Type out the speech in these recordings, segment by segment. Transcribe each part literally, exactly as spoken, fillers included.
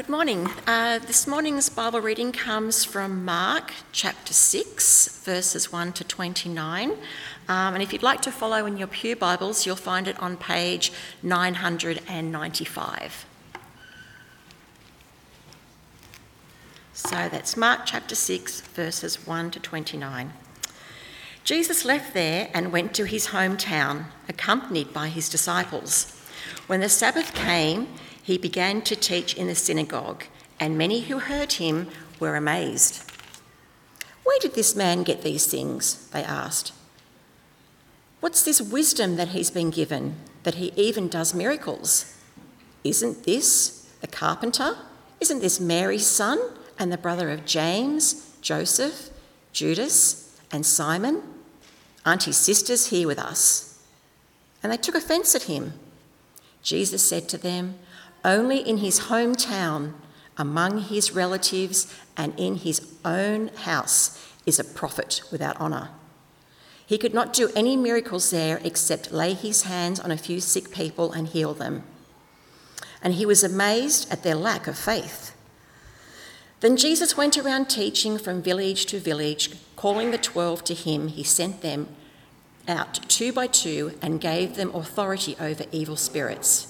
Good morning. Uh, this morning's Bible reading comes from Mark chapter six, verses one to twenty-nine. Um, and if you'd like to follow in your pew Bibles, you'll find it on page nine hundred ninety-five. So that's Mark chapter six, verses one to twenty-nine. Jesus left there and went to his hometown, accompanied by his disciples. When the Sabbath came, he began to teach in the synagogue, and many who heard him were amazed. "Where did this man get these things?" they asked. "What's this wisdom that he's been given, that he even does miracles? Isn't this the carpenter? Isn't this Mary's son and the brother of James, Joseph, Judas, and Simon? Aren't his sisters here with us?" And they took offence at him. Jesus said to them, "Only in his hometown, among his relatives, and in his own house is a prophet without honour. He could not do any miracles there except lay his hands on a few sick people and heal them. And he was amazed at their lack of faith. Then Jesus went around teaching from village to village, calling the twelve to him. He sent them out two by two and gave them authority over evil spirits.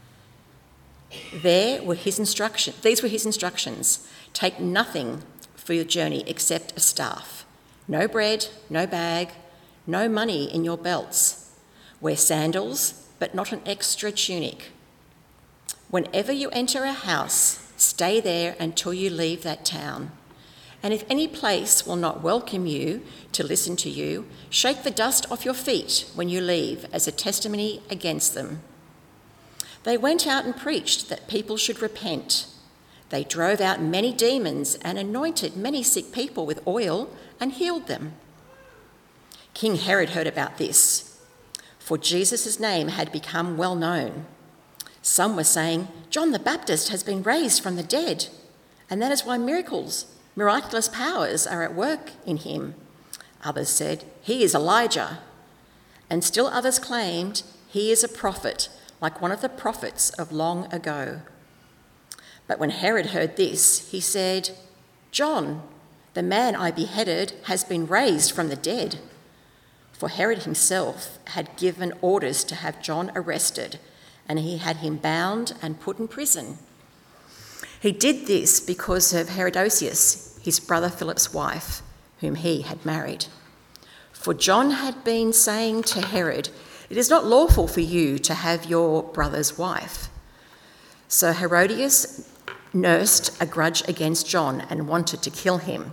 There were his instructions. These were his instructions. Take nothing for your journey except a staff. No bread, no bag, no money in your belts. Wear sandals, but not an extra tunic. Whenever you enter a house, stay there until you leave that town. And if any place will not welcome you to listen to you, shake the dust off your feet when you leave as a testimony against them." They went out and preached that people should repent. They drove out many demons and anointed many sick people with oil and healed them. King Herod heard about this, for Jesus' name had become well known. Some were saying, "John the Baptist has been raised from the dead, and that is why miracles, miraculous powers are at work in him." Others said, "He is Elijah." And still others claimed, "He is a prophet, like one of the prophets of long ago." But when Herod heard this, he said, "John, the man I beheaded, has been raised from the dead." For Herod himself had given orders to have John arrested, and he had him bound and put in prison. He did this because of Herodias, his brother Philip's wife, whom he had married. For John had been saying to Herod, "It is not lawful for you to have your brother's wife." So Herodias nursed a grudge against John and wanted to kill him.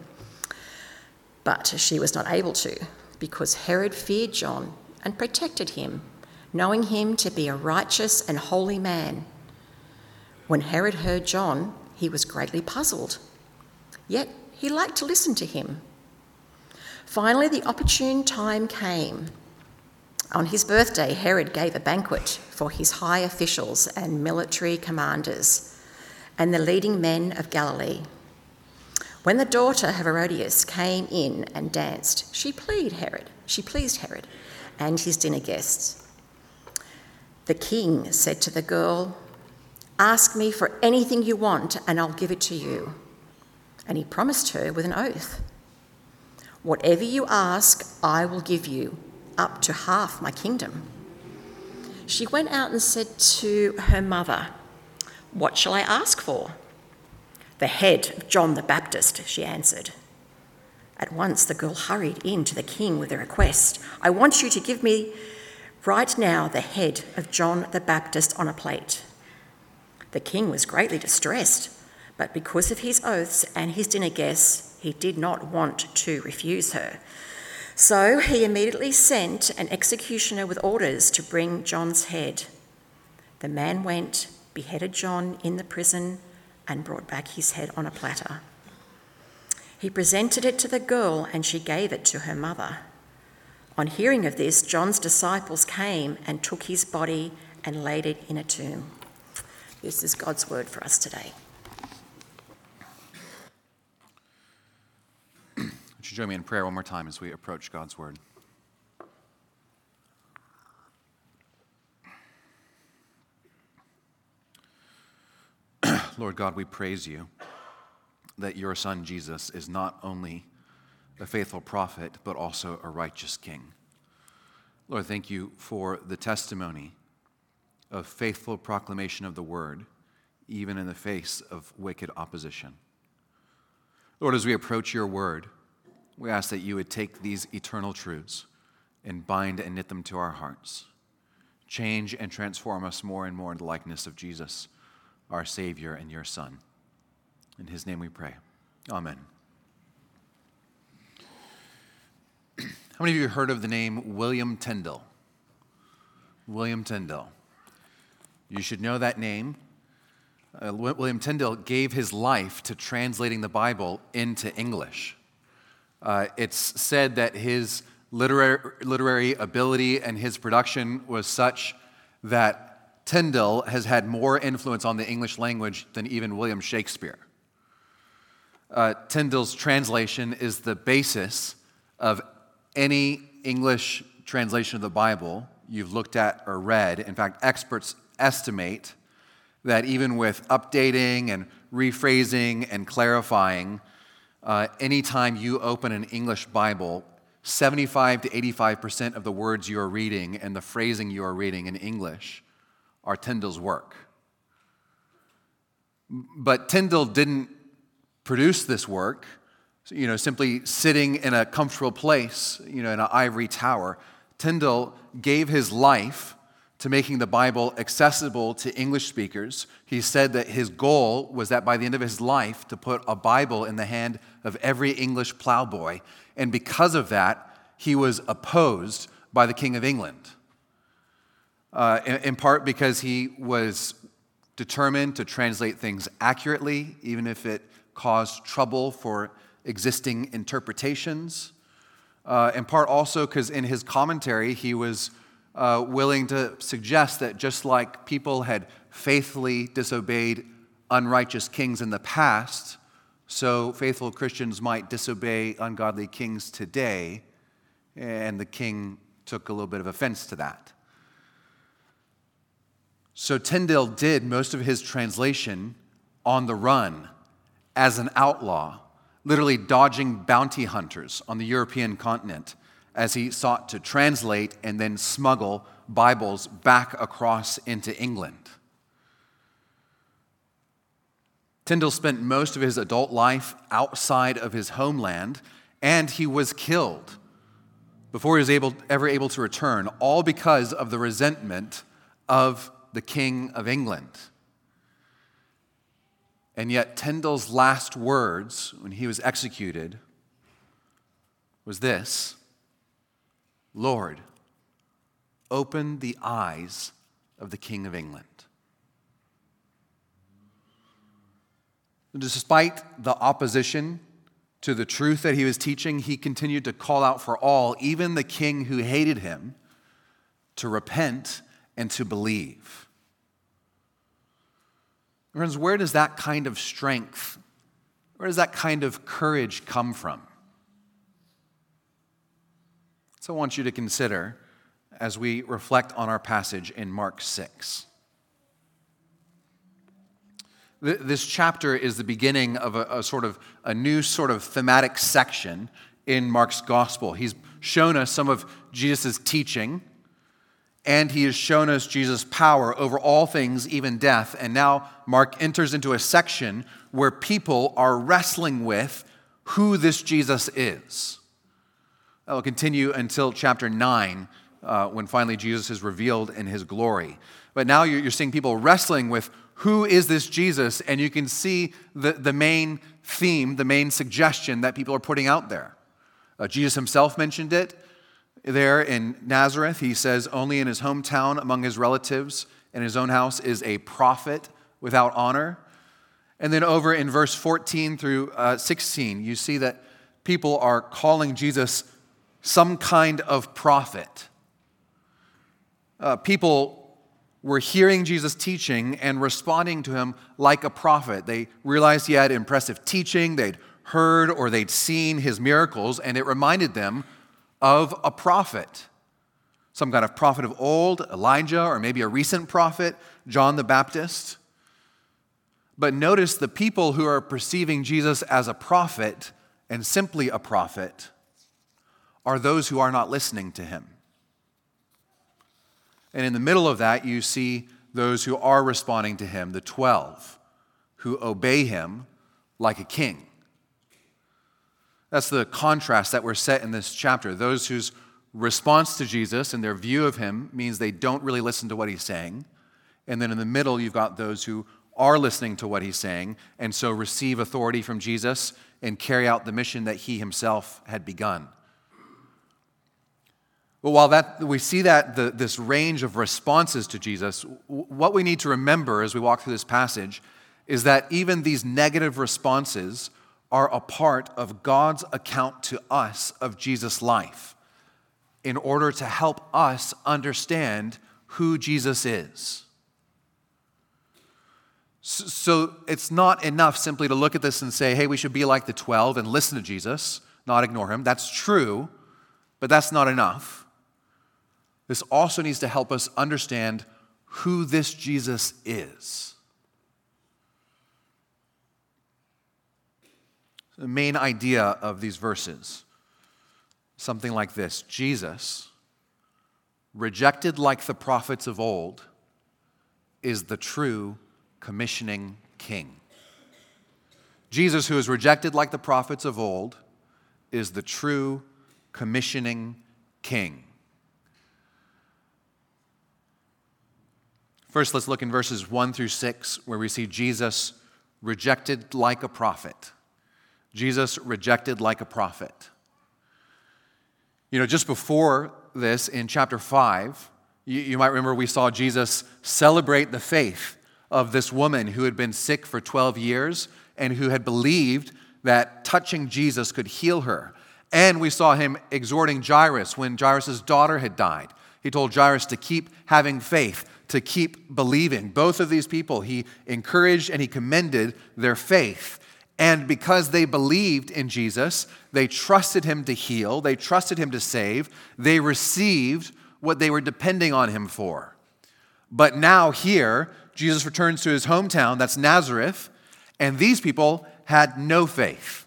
But she was not able to, because Herod feared John and protected him, knowing him to be a righteous and holy man. When Herod heard John, he was greatly puzzled, yet he liked to listen to him. Finally, the opportune time came. On his birthday, Herod gave a banquet for his high officials and military commanders and the leading men of Galilee. When the daughter of Herodias came in and danced, she pleased Herod, she pleased Herod and his dinner guests. The king said to the girl, "Ask me for anything you want and I'll give it to you." And he promised her with an oath, "Whatever you ask, I will give you, up to half my kingdom." She went out and said to her mother, "What shall I ask for?" "The head of John the Baptist," she answered. At once the girl hurried in to the king with a request. "I want you to give me right now the head of John the Baptist on a plate." The king was greatly distressed, but because of his oaths and his dinner guests, he did not want to refuse her. So he immediately sent an executioner with orders to bring John's head. The man went, beheaded John in the prison, and brought back his head on a platter. He presented it to the girl, and she gave it to her mother. On hearing of this, John's disciples came and took his body and laid it in a tomb. This is God's word for us today. Would you join me in prayer one more time as we approach God's word? Lord God, we praise you that your Son Jesus is not only a faithful prophet, but also a righteous king. Lord, thank you for the testimony of faithful proclamation of the word, even in the face of wicked opposition. Lord, as we approach your word, we ask that you would take these eternal truths and bind and knit them to our hearts. Change and transform us more and more into the likeness of Jesus, our Savior and your Son. In his name we pray. Amen. How many of you have heard of the name William Tyndale? William Tyndale. You should know that name. Uh, William Tyndale gave his life to translating the Bible into English. Uh, it's said that his literary, literary ability and his production was such that Tyndale has had more influence on the English language than even William Shakespeare. Uh, Tyndale's translation is the basis of any English translation of the Bible you've looked at or read. In fact, experts estimate that even with updating and rephrasing and clarifying, uh, anytime you open an English Bible, seventy-five to eighty-five percent of the words you are reading and the phrasing you are reading in English are Tyndale's work. But Tyndale didn't produce this work, you know, simply sitting in a comfortable place, you know, in an ivory tower. Tyndale gave his life to making the Bible accessible to English speakers. He said that his goal was that by the end of his life to put a Bible in the hand of every English plowboy. And because of that, he was opposed by the King of England. Uh, in, in part because he was determined to translate things accurately, even if it caused trouble for existing interpretations. Uh, in part also because in his commentary, he was uh, willing to suggest that just like people had faithfully disobeyed unrighteous kings in the past, so faithful Christians might disobey ungodly kings today, and the king took a little bit of offense to that. So Tyndale did most of his translation on the run as an outlaw, literally dodging bounty hunters on the European continent as he sought to translate and then smuggle Bibles back across into England. Tyndale spent most of his adult life outside of his homeland, and he was killed before he was able, ever able to return, all because of the resentment of the King of England. And yet Tyndale's last words when he was executed was this: "Lord, open the eyes of the King of England." Despite the opposition to the truth that he was teaching, he continued to call out for all, even the king who hated him, to repent and to believe. Friends, where does that kind of strength, where does that kind of courage come from? So I want you to consider as we reflect on our passage in Mark six. This chapter is the beginning of a, a sort of a new sort of thematic section in Mark's gospel. He's shown us some of Jesus' teaching, and he has shown us Jesus' power over all things, even death. And now Mark enters into a section where people are wrestling with who this Jesus is. That will continue until chapter nine, uh, when finally Jesus is revealed in his glory. But now you're, you're seeing people wrestling with who is this Jesus, and you can see the, the main theme, the main suggestion that people are putting out there. Uh, Jesus himself mentioned it. There in Nazareth, he says, only in his hometown among his relatives and his own house is a prophet without honor. And then over in verse fourteen through uh, sixteen, you see that people are calling Jesus some kind of prophet. Uh, people were hearing Jesus' teaching and responding to him like a prophet. They realized he had impressive teaching, they'd heard or they'd seen his miracles, and it reminded them of a prophet. Some kind of prophet of old, Elijah, or maybe a recent prophet, John the Baptist. But notice the people who are perceiving Jesus as a prophet and simply a prophet are those who are not listening to him. And in the middle of that, you see those who are responding to him, the twelve, who obey him like a king. That's the contrast that we're set in this chapter. Those whose response to Jesus and their view of him means they don't really listen to what he's saying. And then in the middle, you've got those who are listening to what he's saying and so receive authority from Jesus and carry out the mission that he himself had begun. But while that we see that the, this range of responses to Jesus, what we need to remember as we walk through this passage is that even these negative responses are a part of God's account to us of Jesus' life in order to help us understand who Jesus is. So it's not enough simply to look at this and say, hey, we should be like the twelve and listen to Jesus, not ignore him. That's true, but that's not enough. This also needs to help us understand who this Jesus is. The main idea of these verses, something like this: Jesus, rejected like the prophets of old, is the true commissioning king. Jesus, who is rejected like the prophets of old, is the true commissioning king. First, let's look in verses one through six, where we see Jesus rejected like a prophet. Jesus rejected like a prophet. You know, just before this, in chapter five, you, you might remember we saw Jesus celebrate the faith of this woman who had been sick for twelve years and who had believed that touching Jesus could heal her. And we saw him exhorting Jairus when Jairus' daughter had died. He told Jairus to keep having faith, to keep believing. Both of these people, he encouraged and he commended their faith. And because they believed in Jesus, they trusted him to heal, they trusted him to save, they received what they were depending on him for. But now here, Jesus returns to his hometown, that's Nazareth, and these people had no faith.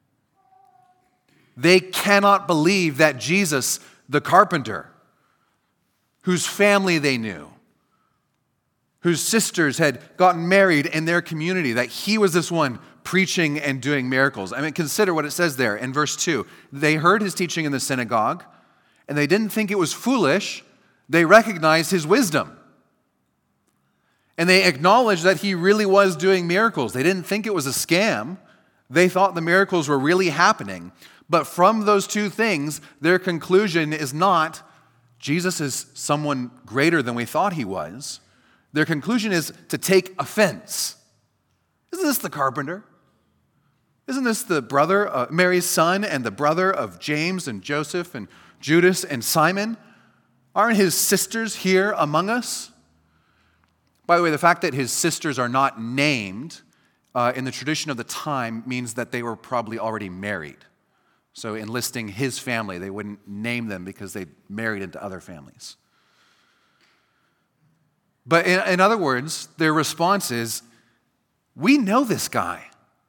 They cannot believe that Jesus, the carpenter, whose family they knew, whose sisters had gotten married in their community, that he was this one preaching and doing miracles. I mean, consider what it says there in verse two. They heard his teaching in the synagogue, and they didn't think it was foolish. They recognized his wisdom. And they acknowledged that he really was doing miracles. They didn't think it was a scam. They thought the miracles were really happening. But from those two things, their conclusion is not, Jesus is someone greater than we thought he was. Their conclusion is to take offense. Isn't this the carpenter? Isn't this the brother, uh, Mary's son, and the brother of James and Joseph and Judas and Simon? Aren't his sisters here among us? By the way, the fact that his sisters are not named uh, in the tradition of the time means that they were probably already married. So in listing his family, they wouldn't name them because they married into other families. But in, in other words, their response is, we know this guy.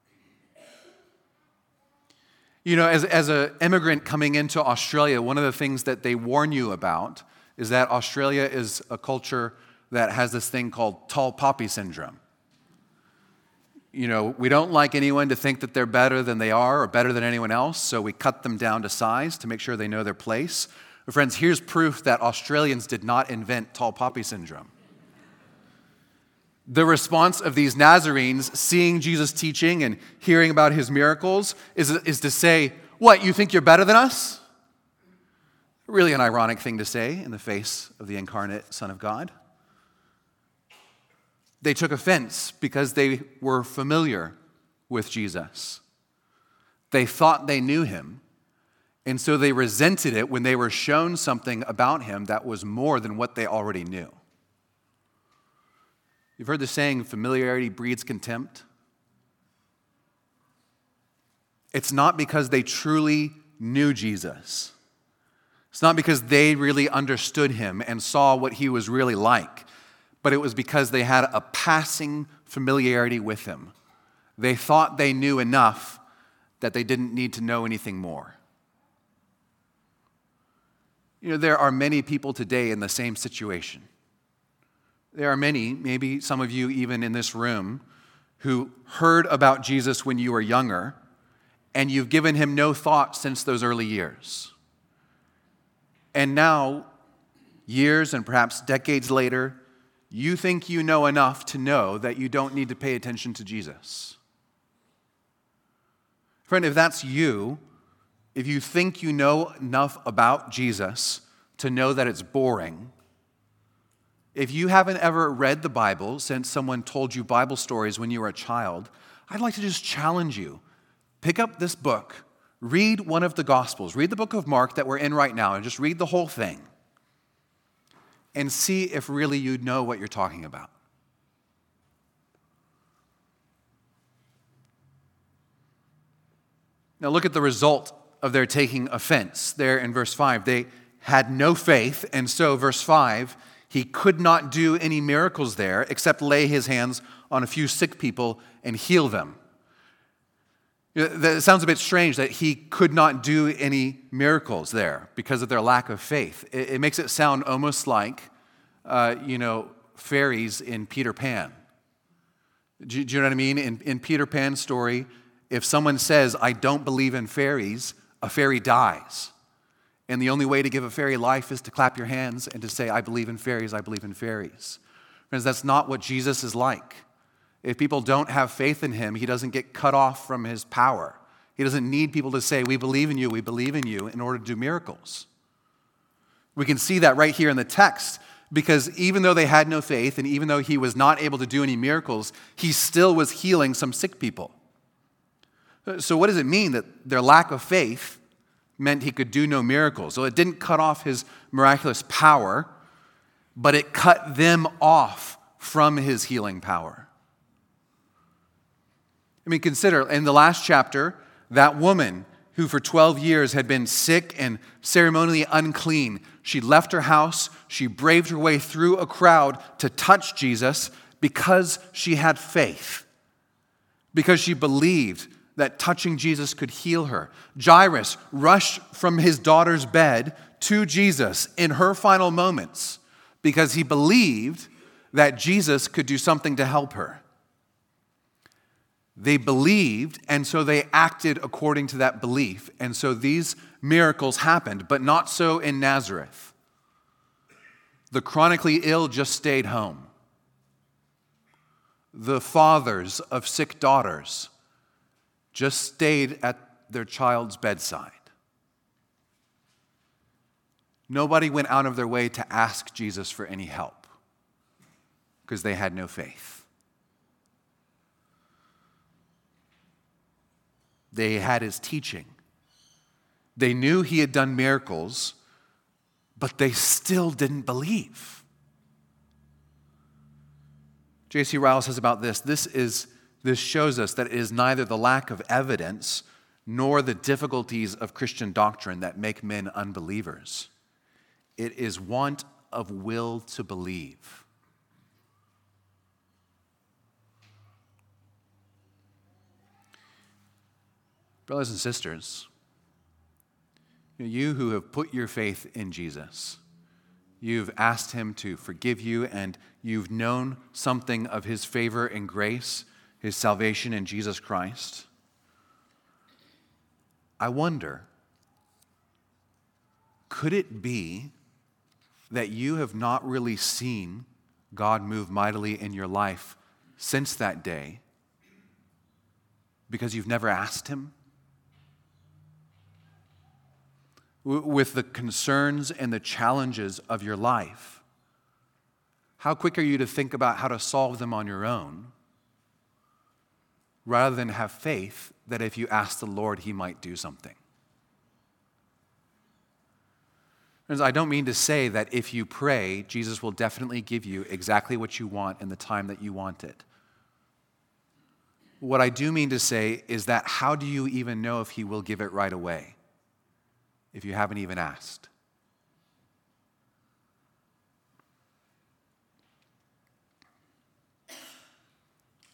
You know, as, as an immigrant coming into Australia, one of the things that they warn you about is that Australia is a culture that has this thing called tall poppy syndrome. You know, we don't like anyone to think that they're better than they are or better than anyone else, so we cut them down to size to make sure they know their place. But friends, here's proof that Australians did not invent tall poppy syndrome. The response of these Nazarenes, seeing Jesus teaching and hearing about his miracles, is, is to say, what, you think you're better than us? Really an ironic thing to say in the face of the incarnate Son of God. They took offense because they were familiar with Jesus. They thought they knew him, and so they resented it when they were shown something about him that was more than what they already knew. You've heard the saying, familiarity breeds contempt. It's not because they truly knew Jesus. It's not because they really understood him and saw what he was really like, but it was because they had a passing familiarity with him. They thought they knew enough that they didn't need to know anything more. You know, there are many people today in the same situation. There are many, maybe some of you even in this room, who heard about Jesus when you were younger, and you've given him no thought since those early years. And now, years and perhaps decades later, you think you know enough to know that you don't need to pay attention to Jesus. Friend, if that's you, if you think you know enough about Jesus to know that it's boring, if you haven't ever read the Bible since someone told you Bible stories when you were a child, I'd like to just challenge you. Pick up this book, read one of the Gospels, read the book of Mark that we're in right now, and just read the whole thing and see if really you know what you're talking about. Now look at the result of their taking offense there in verse five. They had no faith, and so verse five, he could not do any miracles there except lay his hands on a few sick people and heal them. It sounds a bit strange that he could not do any miracles there because of their lack of faith. It, it makes it sound almost like, uh, you know, fairies in Peter Pan. Do, do you know what I mean? In, in Peter Pan's story, if someone says, I don't believe in fairies, a fairy dies. And the only way to give a fairy life is to clap your hands and to say, I believe in fairies, I believe in fairies. Friends, that's not what Jesus is like. If people don't have faith in him, he doesn't get cut off from his power. He doesn't need people to say, we believe in you, we believe in you, in order to do miracles. We can see that right here in the text, because even though they had no faith, and even though he was not able to do any miracles, he still was healing some sick people. So what does it mean that their lack of faith meant he could do no miracles? So it didn't cut off his miraculous power, but it cut them off from his healing power. I mean, consider, in the last chapter, that woman who for twelve years had been sick and ceremonially unclean, she left her house, she braved her way through a crowd to touch Jesus because she had faith, because she believed that touching Jesus could heal her. Jairus rushed from his daughter's bed to Jesus in her final moments because he believed that Jesus could do something to help her. They believed, and so they acted according to that belief. And so these miracles happened, but not so in Nazareth. The chronically ill just stayed home. The fathers of sick daughters just stayed at their child's bedside. Nobody went out of their way to ask Jesus for any help because they had no faith. They had his teaching. They knew he had done miracles, but they still didn't believe. J C Ryle says about this, this is this shows us that it is neither the lack of evidence nor the difficulties of Christian doctrine that make men unbelievers. It is want of will to believe. Brothers and sisters, you who have put your faith in Jesus, you've asked him to forgive you, and you've known something of his favor and grace, his salvation in Jesus Christ. I wonder, could it be that you have not really seen God move mightily in your life since that day because you've never asked him? With the concerns and the challenges of your life, how quick are you to think about how to solve them on your own rather than have faith that if you ask the Lord, he might do something? Friends, I don't mean to say that if you pray, Jesus will definitely give you exactly what you want in the time that you want it. What I do mean to say is that how do you even know if he will give it right away if you haven't even asked?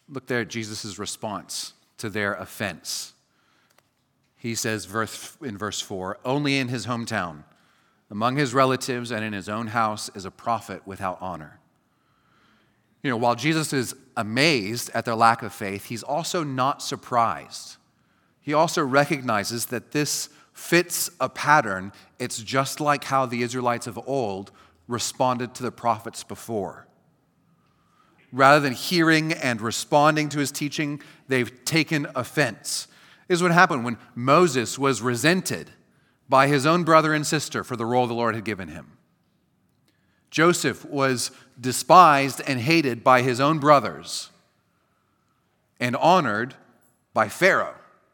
Look there at Jesus' response to their offense. He says verse, in verse four, only in his hometown, among his relatives and in his own house is a prophet without honor. You know, while Jesus is amazed at their lack of faith, he's also not surprised. He also recognizes that this fits a pattern. It's just like how the Israelites of old responded to the prophets before. Rather than hearing and responding to his teaching, they've taken offense. This is what happened when Moses was resented by his own brother and sister for the role the Lord had given him. Joseph was despised and hated by his own brothers and honored by Pharaoh.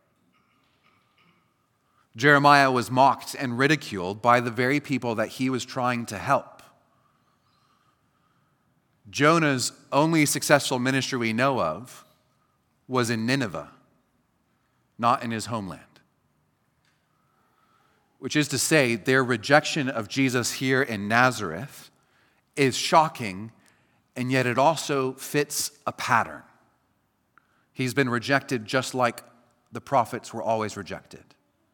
Jeremiah was mocked and ridiculed by the very people that he was trying to help. Jonah's only successful ministry we know of was in Nineveh, not in his homeland. Which is to say, their rejection of Jesus here in Nazareth is shocking, and yet it also fits a pattern. He's been rejected just like the prophets were always rejected.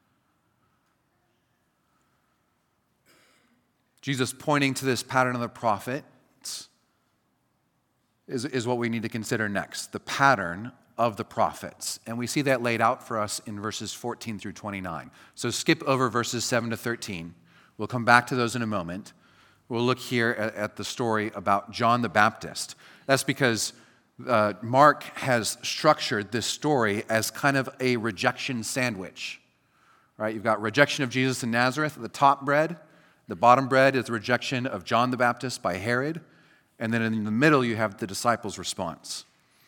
Jesus pointing to this pattern of the prophets is, is what we need to consider next, the pattern of the prophets. And we see that laid out for us in verses fourteen through twenty-nine. So skip over verses seven to thirteen. We'll come back to those in a moment. We'll look here at, at the story about John the Baptist. That's because uh, Mark has structured this story as kind of a rejection sandwich. Right? You've got rejection of Jesus in Nazareth at the top bread. The bottom bread is the rejection of John the Baptist by Herod. And then in the middle, you have the disciples' response.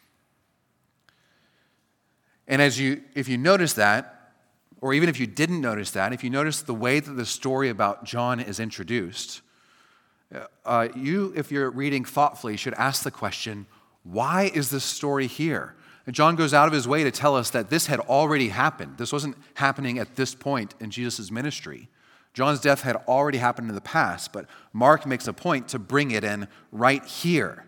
And as you, if you notice that, or even if you didn't notice that, if you notice the way that the story about John is introduced, uh, you, if you're reading thoughtfully, should ask the question, why is this story here? And John goes out of his way to tell us that this had already happened. This wasn't happening at this point in Jesus' ministry. John's death had already happened in the past, but Mark makes a point to bring it in right here.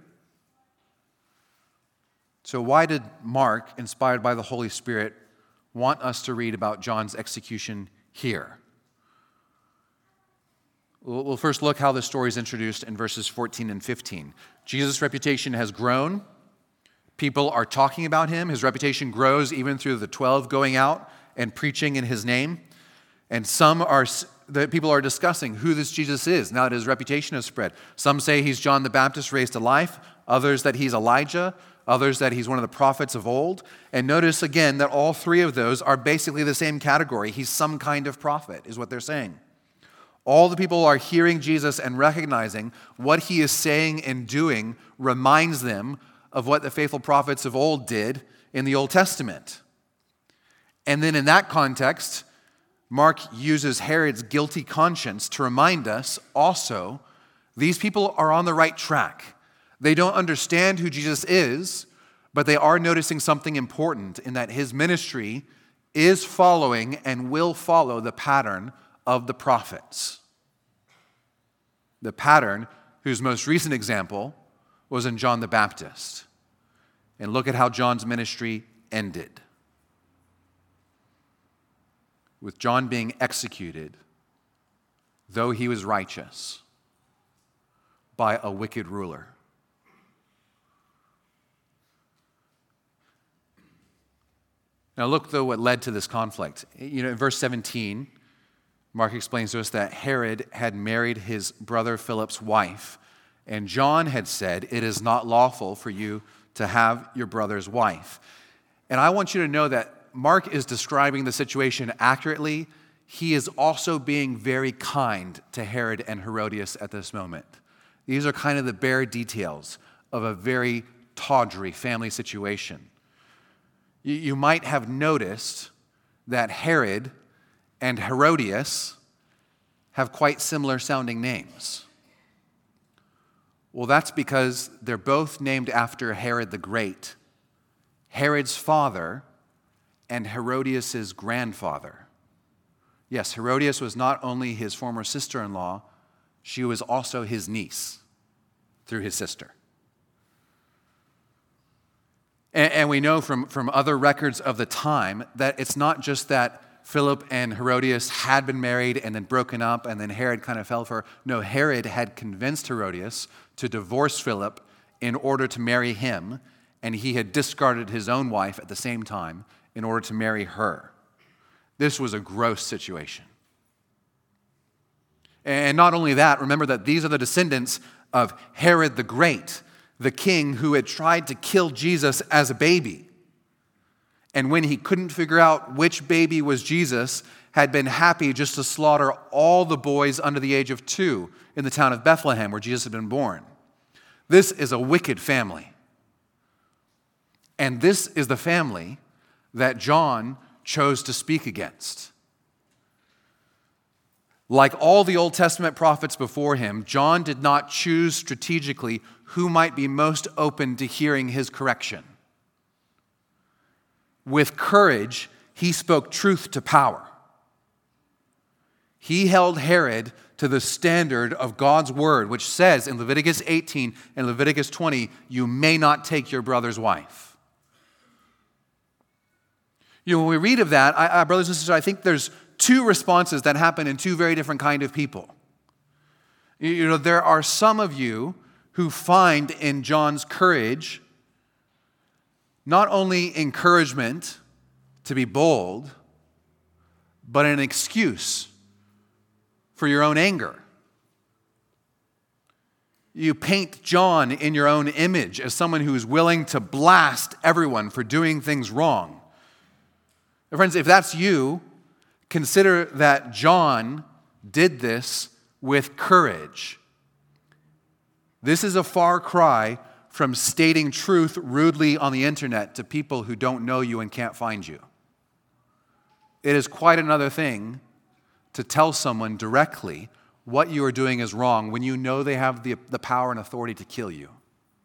So why did Mark, inspired by the Holy Spirit, want us to read about John's execution here? We'll first look how the story is introduced in verses fourteen and fifteen. Jesus' reputation has grown. People are talking about him. His reputation grows even through the twelve going out and preaching in his name. And some are, the people are discussing who this Jesus is now that his reputation has spread. Some say he's John the Baptist raised to life. Others that he's Elijah. Others that he's one of the prophets of old. And notice again that all three of those are basically the same category. He's some kind of prophet, is what they're saying. All the people are hearing Jesus and recognizing what he is saying and doing reminds them of what the faithful prophets of old did in the Old Testament. And then in that context, Mark uses Herod's guilty conscience to remind us also these people are on the right track. They don't understand who Jesus is, but they are noticing something important in that his ministry is following and will follow the pattern of the prophets. The pattern whose most recent example was in John the Baptist. And look at how John's ministry ended. With John being executed, though he was righteous, by a wicked ruler. Now look, though, what led to this conflict. You know, in verse seventeen, Mark explains to us that Herod had married his brother Philip's wife, and John had said, "It is not lawful for you to have your brother's wife." And I want you to know that Mark is describing the situation accurately. He is also being very kind to Herod and Herodias at this moment. These are kind of the bare details of a very tawdry family situation. You might have noticed that Herod and Herodias have quite similar sounding names. Well, that's because they're both named after Herod the Great, Herod's father and Herodias' grandfather. Yes, Herodias was not only his former sister-in-law, she was also his niece through his sister. And, and we know from, from other records of the time that it's not just that Philip and Herodias had been married and then broken up and then Herod kind of fell for her. No, Herod had convinced Herodias to divorce Philip in order to marry him, and he had discarded his own wife at the same time in order to marry her. This was a gross situation. And not only that, remember that these are the descendants of Herod the Great, the king who had tried to kill Jesus as a baby. And when he couldn't figure out which baby was Jesus, had been happy just to slaughter all the boys under the age of two in the town of Bethlehem where Jesus had been born. This is a wicked family. And this is the family that John chose to speak against. Like all the Old Testament prophets before him, John did not choose strategically who might be most open to hearing his correction. With courage, he spoke truth to power. He held Herod to the standard of God's word, which says in Leviticus eighteen and Leviticus twenty, you may not take your brother's wife. You know, when we read of that, I, I, brothers and sisters, I think there's two responses that happen in two very different kind of people. You, you know, there are some of you who find in John's courage not only encouragement to be bold, but an excuse for your own anger. You paint John in your own image as someone who is willing to blast everyone for doing things wrong. And friends, if that's you, consider that John did this with courage. This is a far cry from stating truth rudely on the internet to people who don't know you and can't find you. It is quite another thing to tell someone directly what you are doing is wrong when you know they have the, the power and authority to kill you.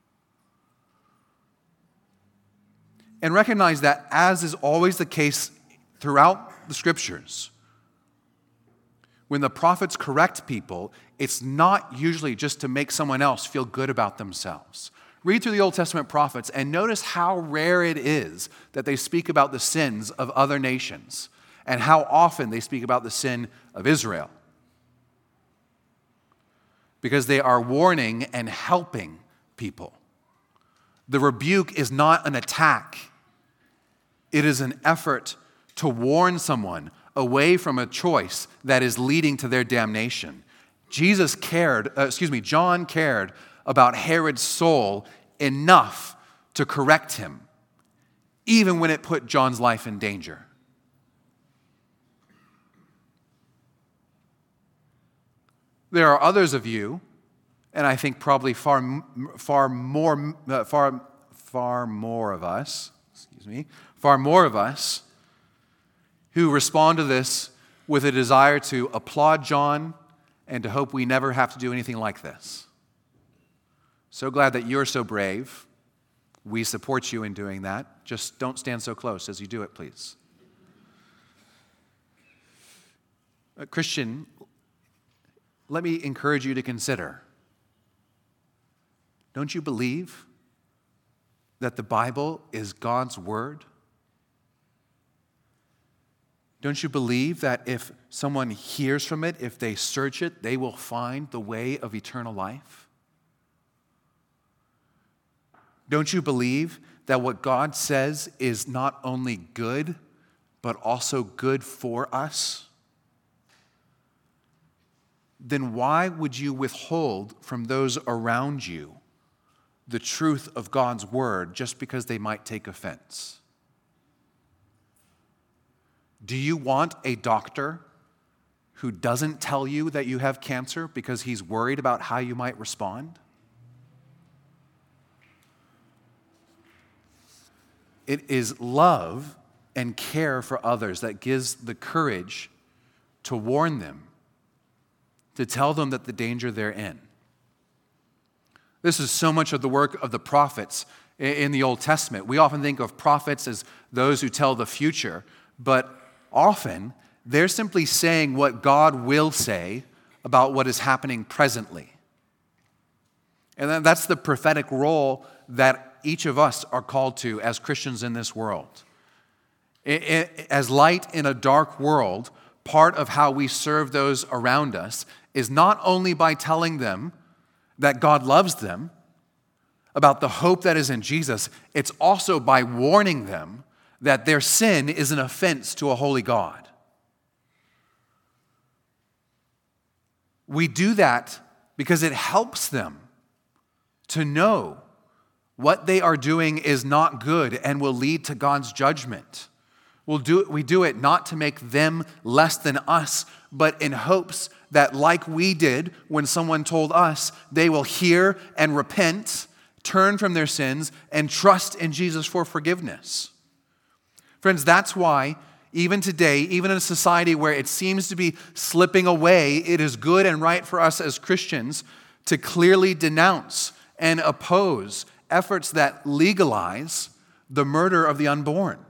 And recognize that, as is always the case throughout the scriptures, when the prophets correct people, it's not usually just to make someone else feel good about themselves. Read through the Old Testament prophets and notice how rare it is that they speak about the sins of other nations and how often they speak about the sin of Israel. Because they are warning and helping people. The rebuke is not an attack. It is an effort to warn someone away from a choice that is leading to their damnation. Jesus cared, uh, excuse me, John cared about Herod's soul enough to correct him, even when it put John's life in danger. There are others of you, and I think probably far, far more, uh, far, far more of us, excuse me, far more of us, who respond to this with a desire to applaud John and to hope we never have to do anything like this. So glad that you're so brave. We support you in doing that. Just don't stand so close as you do it, please. Uh, Christian, let me encourage you to consider. Don't you believe that the Bible is God's word? Don't you believe that if someone hears from it, if they search it, they will find the way of eternal life? Don't you believe that what God says is not only good, but also good for us? Then why would you withhold from those around you the truth of God's word just because they might take offense? Do you want a doctor who doesn't tell you that you have cancer because he's worried about how you might respond? It is love and care for others that gives the courage to warn them, to tell them that the danger they're in. This is so much of the work of the prophets in the Old Testament. We often think of prophets as those who tell the future, but often they're simply saying what God will say about what is happening presently. And that's the prophetic role that each of us are called to as Christians in this world. It, it, as light in a dark world, part of how we serve those around us is not only by telling them that God loves them, about the hope that is in Jesus, it's also by warning them that their sin is an offense to a holy God. We do that because it helps them to know what they are doing is not good and will lead to God's judgment. We'll do it, we do it not to make them less than us, but in hopes that like we did when someone told us, they will hear and repent, turn from their sins, and trust in Jesus for forgiveness. Friends, that's why even today, even in a society where it seems to be slipping away, it is good and right for us as Christians to clearly denounce and oppose efforts that legalize the murder of the unborn.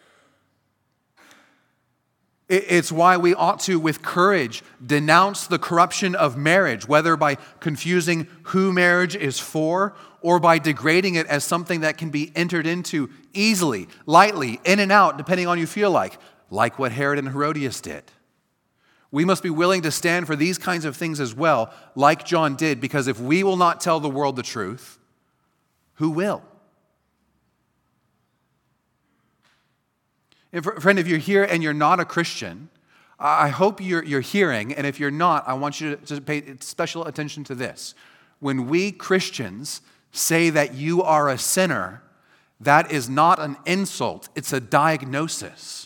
It's why we ought to, with courage, denounce the corruption of marriage, whether by confusing who marriage is for or by degrading it as something that can be entered into easily, lightly, in and out, depending on you feel like, like what Herod and Herodias did. We must be willing to stand for these kinds of things as well, like John did, because if we will not tell the world the truth, who will? If, friend, if you're here and you're not a Christian, I hope you're, you're hearing, and if you're not, I want you to pay special attention to this. When we Christians say that you are a sinner, that is not an insult, it's a diagnosis.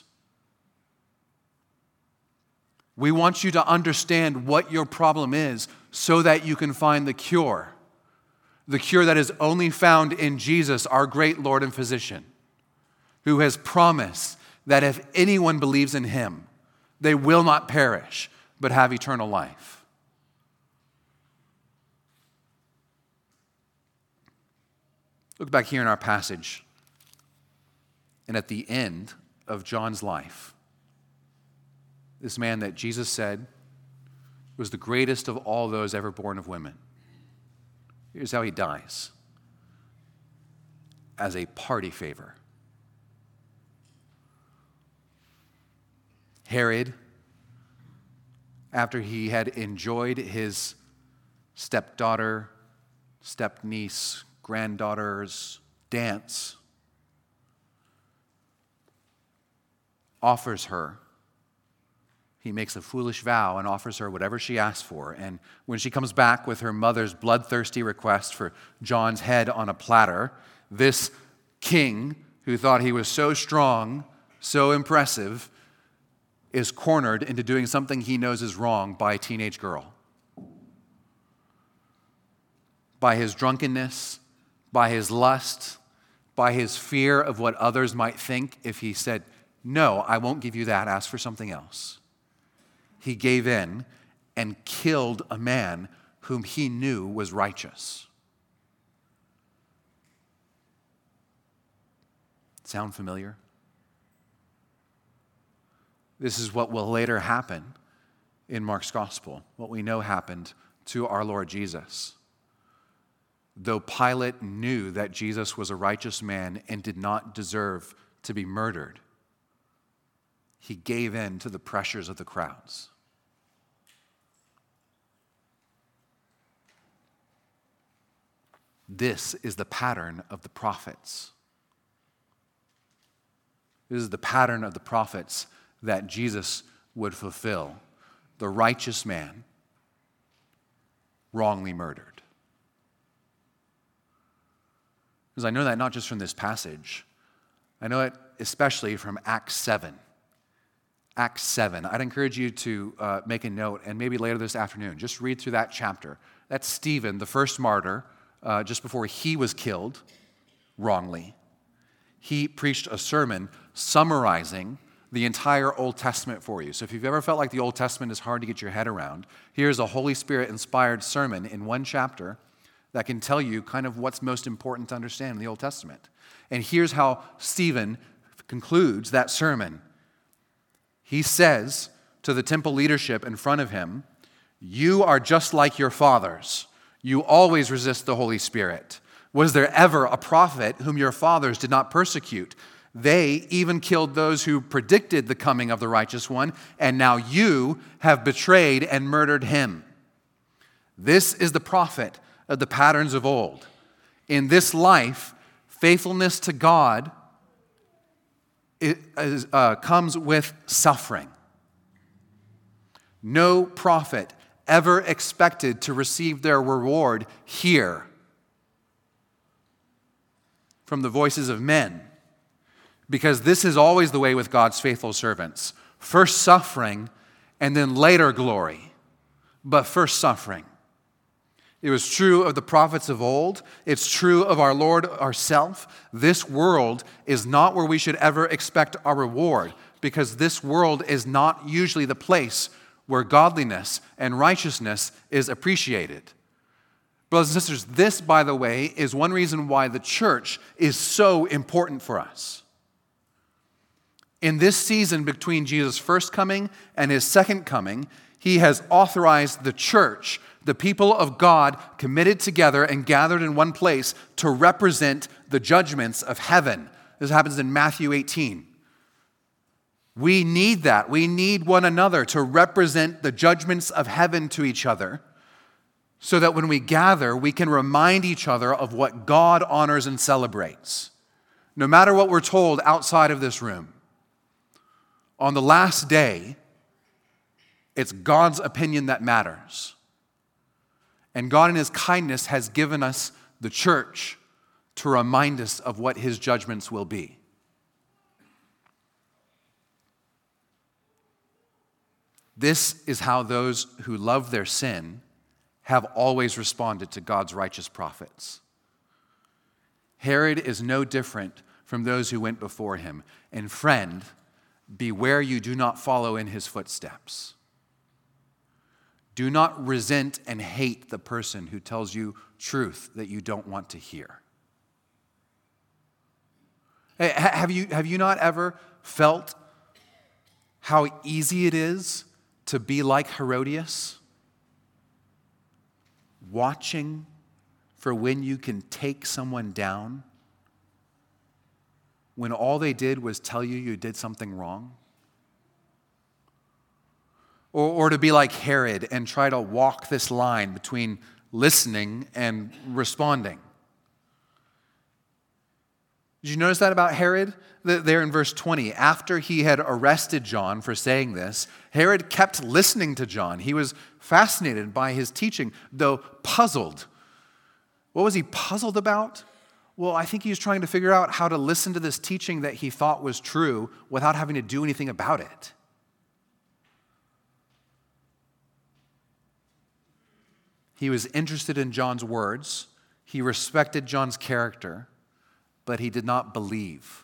We want you to understand what your problem is so that you can find the cure. The cure that is only found in Jesus, our great Lord and physician, who has promised that if anyone believes in him, they will not perish, but have eternal life. Look back here in our passage, and at the end of John's life, this man that Jesus said was the greatest of all those ever born of women. Here's how he dies. As a party favor. Herod, after he had enjoyed his stepdaughter, stepniece, granddaughter's dance, offers her. He makes a foolish vow and offers her whatever she asks for. And when she comes back with her mother's bloodthirsty request for John's head on a platter, this king, who thought he was so strong, so impressive, is cornered into doing something he knows is wrong by a teenage girl. By his drunkenness, by his lust, by his fear of what others might think if he said, "No, I won't give you that, ask for something else." He gave in and killed a man whom he knew was righteous. Sound familiar? This is what will later happen in Mark's gospel, what we know happened to our Lord Jesus. Though Pilate knew that Jesus was a righteous man and did not deserve to be murdered, he gave in to the pressures of the crowds. This is the pattern of the prophets. This is the pattern of the prophets that Jesus would fulfill. The righteous man wrongly murdered. Because I know that not just from this passage. I know it especially from Acts seven. Acts seven. I'd encourage you to uh, make a note, and maybe later this afternoon, just read through that chapter. That's Stephen, the first martyr, uh, just before he was killed wrongly. He preached a sermon summarizing the entire Old Testament for you. So if you've ever felt like the Old Testament is hard to get your head around, here's a Holy Spirit-inspired sermon in one chapter that can tell you kind of what's most important to understand in the Old Testament. And here's how Stephen concludes that sermon. He says to the temple leadership in front of him, "You are just like your fathers. You always resist the Holy Spirit. Was there ever a prophet whom your fathers did not persecute? They even killed those who predicted the coming of the righteous one, and now you have betrayed and murdered him. This is the prophet of the patterns of old. In this life, faithfulness to God it is, uh, comes with suffering. No prophet ever expected to receive their reward here from the voices of men, because this is always the way with God's faithful servants. First suffering and then later glory, but first suffering. It was true of the prophets of old. It's true of our Lord ourselves. This world is not where we should ever expect our reward, because this world is not usually the place where godliness and righteousness is appreciated. Brothers and sisters, this, by the way, is one reason why the church is so important for us. In this season between Jesus' first coming and his second coming, he has authorized the church, the people of God, committed together and gathered in one place to represent the judgments of heaven. This happens in Matthew eighteen. We need that. We need one another to represent the judgments of heaven to each other, so that when we gather, we can remind each other of what God honors and celebrates. No matter what we're told outside of this room, on the last day, it's God's opinion that matters. And God in his kindness has given us the church to remind us of what his judgments will be. This is how those who love their sin have always responded to God's righteous prophets. Herod is no different from those who went before him. And friend, beware you do not follow in his footsteps. Do not resent and hate the person who tells you truth that you don't want to hear. Hey, have you, have you not ever felt how easy it is to be like Herodias? Watching for when you can take someone down when all they did was tell you you did something wrong? Or, or to be like Herod and try to walk this line between listening and responding. Did you notice that about Herod? There in verse twenty, after he had arrested John for saying this, Herod kept listening to John. He was fascinated by his teaching, though puzzled. What was he puzzled about? Well, I think he was trying to figure out how to listen to this teaching that he thought was true without having to do anything about it. He was interested in John's words. He respected John's character, but he did not believe.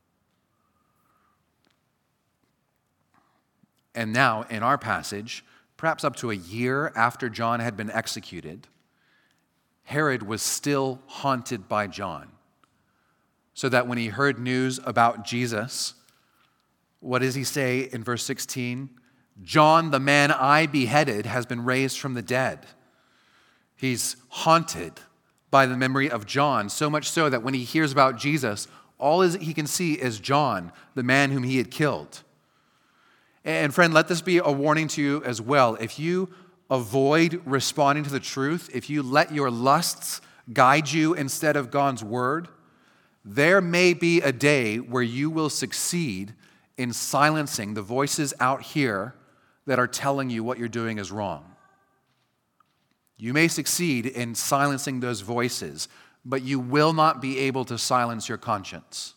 And now, in our passage, perhaps up to a year after John had been executed, Herod was still haunted by John. So that when he heard news about Jesus, what does he say in verse sixteen? John, the man I beheaded, has been raised from the dead. He's haunted by the memory of John, so much so that when he hears about Jesus, all he can see is John, the man whom he had killed. And friend, let this be a warning to you as well. If you avoid responding to the truth, if you let your lusts guide you instead of God's word, there may be a day where you will succeed in silencing the voices out here that are telling you what you're doing is wrong. You may succeed in silencing those voices, but you will not be able to silence your conscience.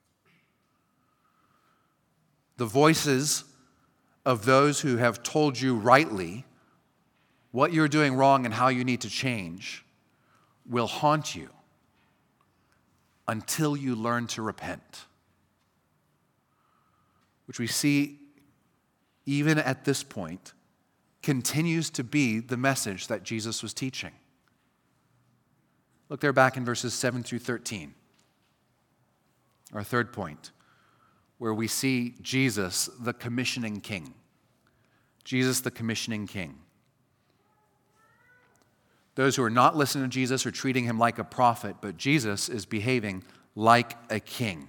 The voices of those who have told you rightly what you're doing wrong and how you need to change will haunt you until you learn to repent. Which we see, even at this point, continues to be the message that Jesus was teaching. Look there back in verses seven through thirteen. Our third point, where we see Jesus, the commissioning king. Jesus, the commissioning king. Those who are not listening to Jesus are treating him like a prophet, but Jesus is behaving like a king.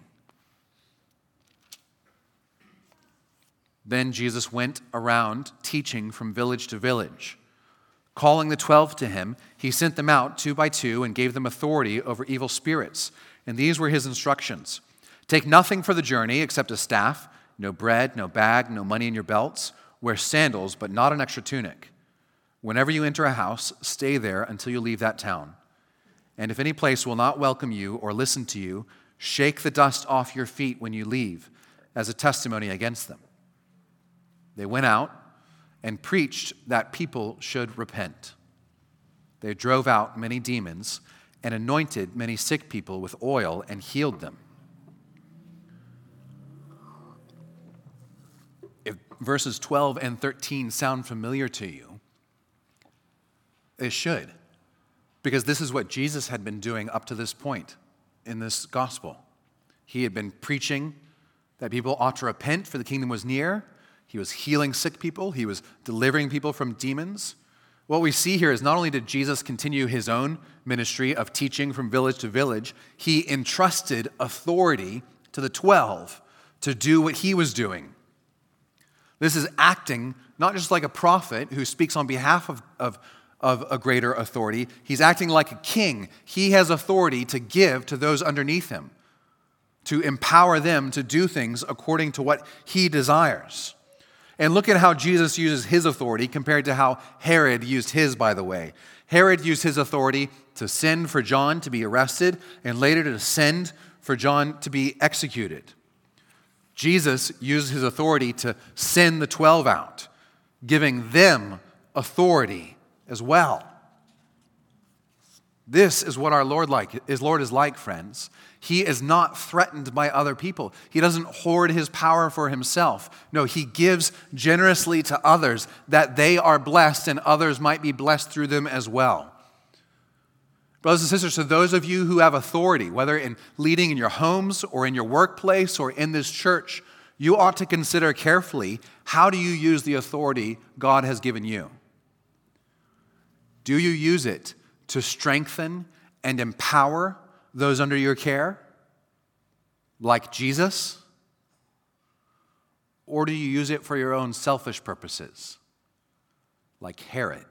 Then Jesus went around teaching from village to village. Calling the twelve to him, he sent them out two by two and gave them authority over evil spirits. And these were his instructions. Take nothing for the journey except a staff, no bread, no bag, no money in your belts. Wear sandals, but not an extra tunic. Whenever you enter a house, stay there until you leave that town. And if any place will not welcome you or listen to you, shake the dust off your feet when you leave as a testimony against them. They went out and preached that people should repent. They drove out many demons and anointed many sick people with oil and healed them. If verses twelve and thirteen sound familiar to you, it should, because this is what Jesus had been doing up to this point in this gospel. He had been preaching that people ought to repent, for the kingdom was near. He was healing sick people. He was delivering people from demons. What we see here is not only did Jesus continue his own ministry of teaching from village to village, he entrusted authority to the twelve to do what he was doing. This is acting not just like a prophet who speaks on behalf of, of, of a greater authority. He's acting like a king. He has authority to give to those underneath him, to empower them to do things according to what he desires. And look at how Jesus uses his authority compared to how Herod used his, by the way. Herod used his authority to send for John to be arrested and later to send for John to be executed. Jesus used his authority to send the twelve out, giving them authority as well. This is what our Lord like, his Lord is like, friends. He is not threatened by other people. He doesn't hoard his power for himself. No, he gives generously to others that they are blessed and others might be blessed through them as well. Brothers and sisters, so those of you who have authority, whether in leading in your homes or in your workplace or in this church, you ought to consider carefully, how do you use the authority God has given you? Do you use it to strengthen and empower those under your care, like Jesus? Or do you use it for your own selfish purposes, like Herod?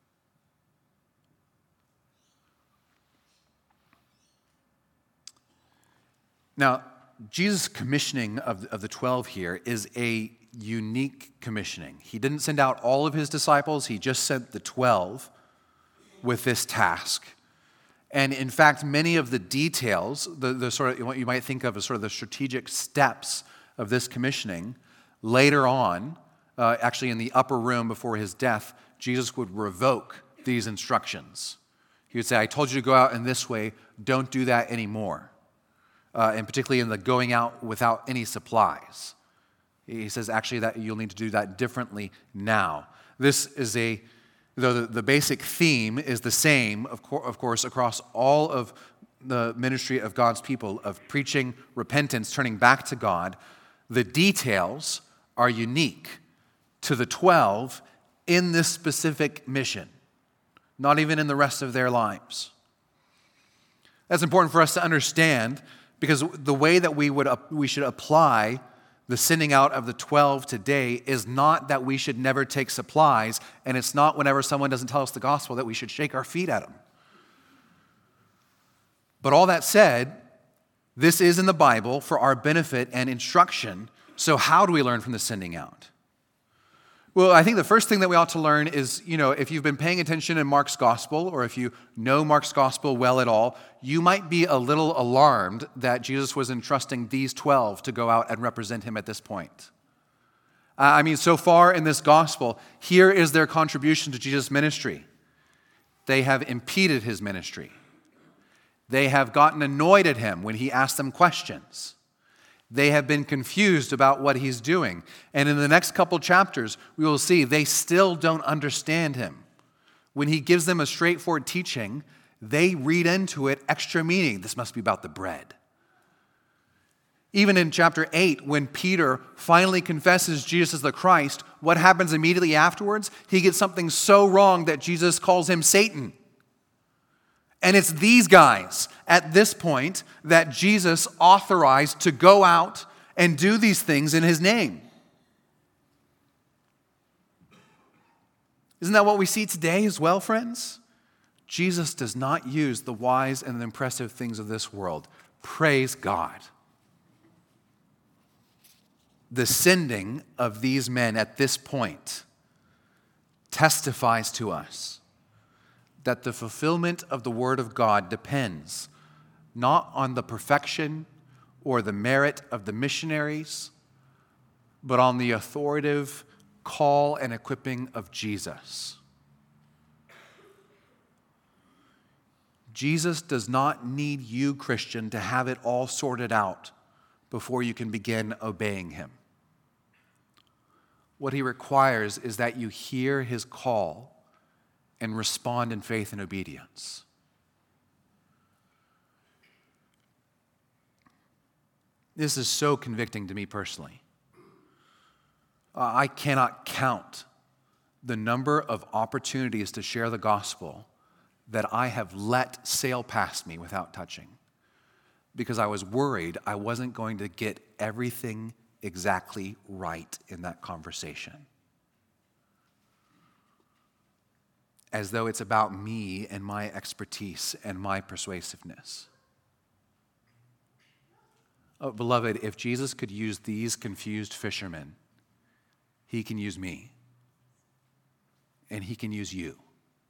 Now, Jesus' commissioning of, of the twelve here is a unique commissioning. He didn't send out all of his disciples, he just sent the twelve with this task. And in fact, many of the details, the, the sort of what you might think of as sort of the strategic steps of this commissioning, later on, uh, actually in the upper room before his death, Jesus would revoke these instructions. He would say, I told you to go out in this way, don't do that anymore. Uh, and particularly in the going out without any supplies. He says actually that you'll need to do that differently now. This is a Though the, the basic theme is the same, of, co- of course, across all of the ministry of God's people, of preaching repentance, turning back to God, the details are unique to the twelve in this specific mission, not even in the rest of their lives. That's important for us to understand, because the way that we would we should apply the sending out of the twelve today is not that we should never take supplies, and it's not whenever someone doesn't tell us the gospel that we should shake our feet at them. But all that said, this is in the Bible for our benefit and instruction. So how do we learn from the sending out? Well, I think the first thing that we ought to learn is, you know, if you've been paying attention in Mark's gospel, or if you know Mark's gospel well at all, you might be a little alarmed that Jesus was entrusting these twelve to go out and represent him at this point. Uh, I mean, so far in this gospel, here is their contribution to Jesus' ministry. They have impeded his ministry. They have gotten annoyed at him when he asked them questions. They have been confused about what he's doing. And in the next couple chapters, we will see they still don't understand him. When he gives them a straightforward teaching, they read into it extra meaning. This must be about the bread. Even in chapter eight, when Peter finally confesses Jesus is the Christ, what happens immediately afterwards? He gets something so wrong that Jesus calls him Satan. And it's these guys at this point that Jesus authorized to go out and do these things in his name. Isn't that what we see today as well, friends? Jesus does not use the wise and the impressive things of this world. Praise God. The sending of these men at this point testifies to us that the fulfillment of the Word of God depends not on the perfection or the merit of the missionaries, but on the authoritative call and equipping of Jesus. Jesus does not need you, Christian, to have it all sorted out before you can begin obeying him. What he requires is that you hear his call and respond in faith and obedience. This is so convicting to me personally. Uh, I cannot count the number of opportunities to share the gospel that I have let sail past me without touching, because I was worried I wasn't going to get everything exactly right in that conversation. As though it's about me and my expertise and my persuasiveness. Oh, beloved, if Jesus could use these confused fishermen, he can use me. And he can use you.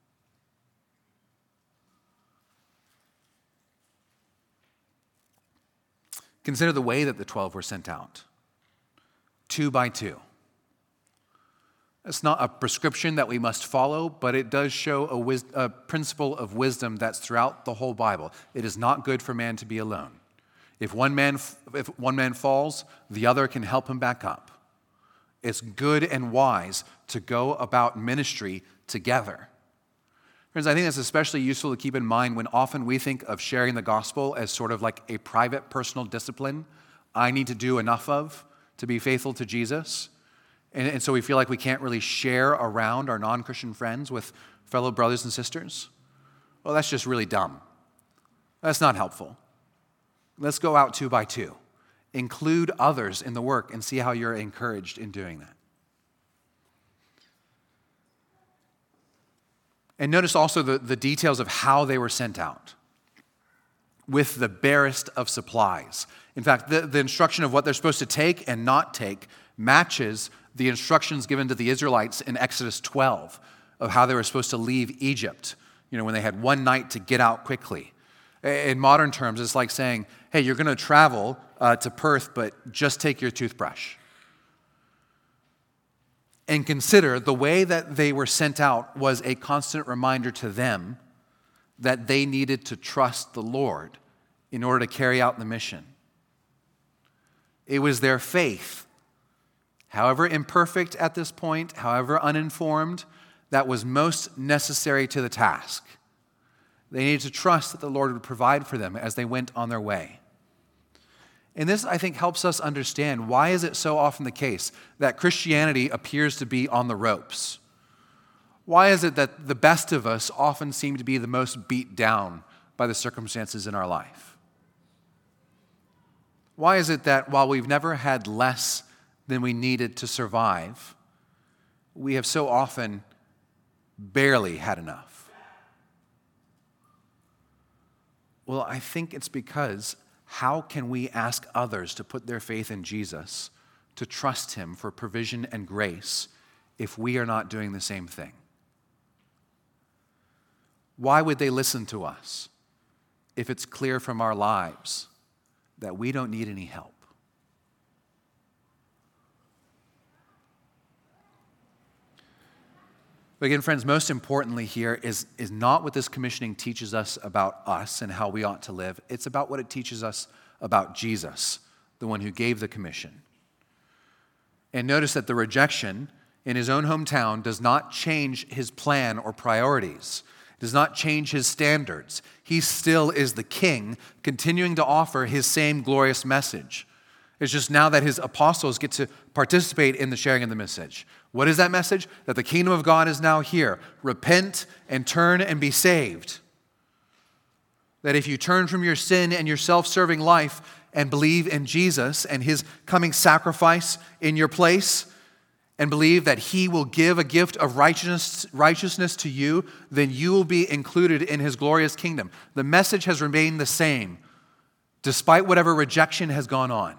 Consider the way that the twelve were sent out. Two by two. It's not a prescription that we must follow, but it does show a, wis- a principle of wisdom that's throughout the whole Bible. It is not good for man to be alone. If one man, if one man falls, the other can help him back up. It's good and wise to go about ministry together. Friends, I think that's especially useful to keep in mind when often we think of sharing the gospel as sort of like a private personal discipline I need to do enough of to be faithful to Jesus. And, and so we feel like we can't really share around our non-Christian friends with fellow brothers and sisters. Well, that's just really dumb. That's not helpful. Let's go out two by two. Include others in the work and see how you're encouraged in doing that. And notice also the, the details of how they were sent out. With the barest of supplies. In fact, the, the instruction of what they're supposed to take and not take matches the instructions given to the Israelites in Exodus twelve of how they were supposed to leave Egypt, you know, when they had one night to get out quickly. In modern terms, it's like saying, hey, you're going to travel uh, to Perth, but just take your toothbrush. And consider the way that they were sent out was a constant reminder to them that they needed to trust the Lord in order to carry out the mission. It was their faith, however imperfect at this point, however uninformed, that was most necessary to the task. They needed to trust that the Lord would provide for them as they went on their way. And this, I think, helps us understand why is it so often the case that Christianity appears to be on the ropes? Why is it that the best of us often seem to be the most beat down by the circumstances in our life? Why is it that while we've never had less than we needed to survive, we have so often barely had enough? Well, I think it's because how can we ask others to put their faith in Jesus, to trust him for provision and grace, if we are not doing the same thing? Why would they listen to us if it's clear from our lives that we don't need any help? But again, friends, most importantly here is, is not what this commissioning teaches us about us and how we ought to live. It's about what it teaches us about Jesus, the one who gave the commission. And notice that the rejection in his own hometown does not change his plan or priorities. It does not change his standards. He still is the king, continuing to offer his same glorious message. It's just now that his apostles get to participate in the sharing of the message. What is that message? That the kingdom of God is now here. Repent and turn and be saved. That if you turn from your sin and your self-serving life and believe in Jesus and his coming sacrifice in your place, and believe that he will give a gift of righteousness, righteousness to you, then you will be included in his glorious kingdom. The message has remained the same, despite whatever rejection has gone on.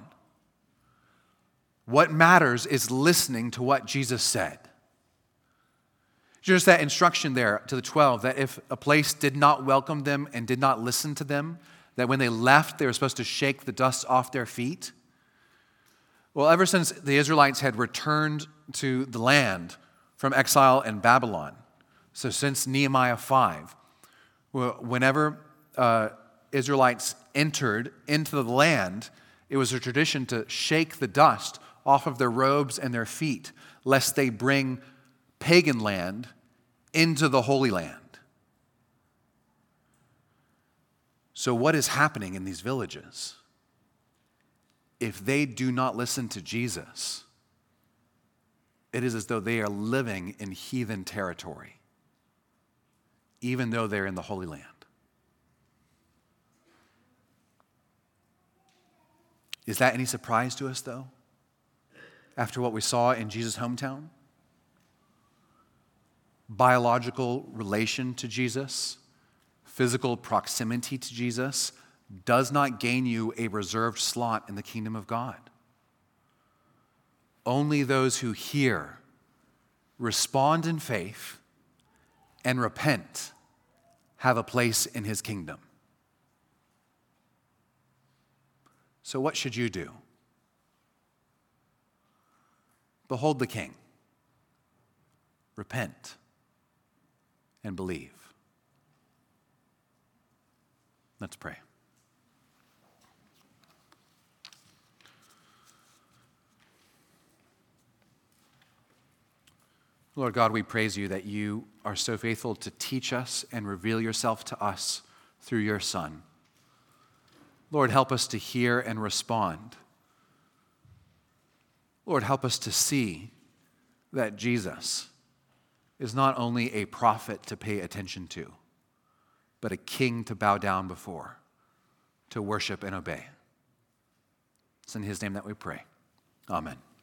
What matters is listening to what Jesus said. Just that instruction there to the twelve, that if a place did not welcome them and did not listen to them, that when they left, they were supposed to shake the dust off their feet. Well, ever since the Israelites had returned to the land from exile in Babylon, so since Nehemiah five, whenever uh, Israelites entered into the land, it was a tradition to shake the dust off of their robes and their feet, lest they bring pagan land into the Holy Land. So what is happening in these villages? If they do not listen to Jesus, it is as though they are living in heathen territory, even though they're in the Holy Land. Is that any surprise to us, though, after what we saw in Jesus' hometown? Biological relation to Jesus, physical proximity to Jesus, does not gain you a reserved slot in the kingdom of God. Only those who hear, respond in faith, and repent have a place in his kingdom. So what should you do? Behold the King. Repent and believe. Let's pray. Lord God, we praise you that you are so faithful to teach us and reveal yourself to us through your Son. Lord, help us to hear and respond. Lord, help us to see that Jesus is not only a prophet to pay attention to, but a king to bow down before, to worship and obey. It's in his name that we pray. Amen.